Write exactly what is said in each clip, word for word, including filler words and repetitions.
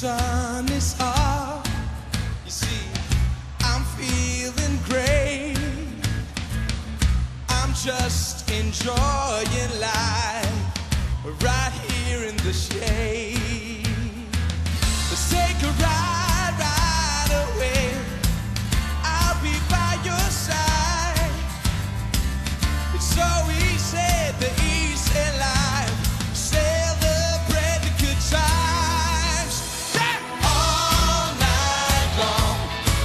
sun is up. You see, I'm feeling great. I'm just enjoying life right here in the shade. Let's take a ride right away. I'll be by your side. It's so easy, the easy life. Celebrate the good times. Yeah! All night long.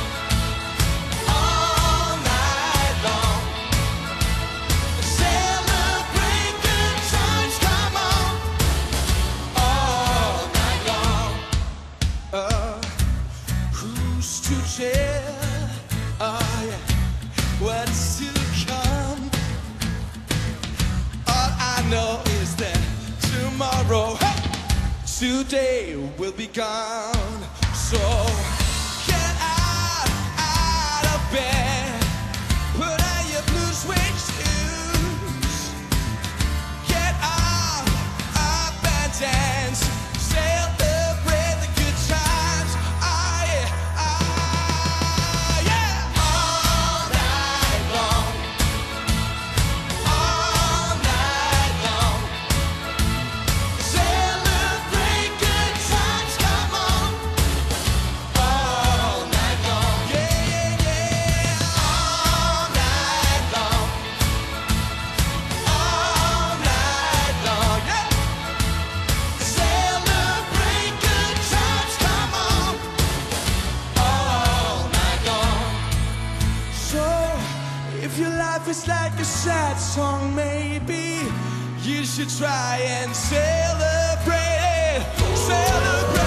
All night long. Celebrate good times, come on. All night long. Uh, who's to tell? Oh yeah, what's to come? All I know is that tomorrow, hey, today will be gone. So get out, out of bed, put on your blue suede shoes, get up, up and dance, celebrate the good times. Ah yeah, ah yeah. All night long, all night long. Celebrate good times, come on. All night long, yeah, yeah, yeah. All night long, all night long, yeah. Celebrate good times, come on. All night long. So, if your life is like a sad song, maybe you should try and celebrate it. Celebrate.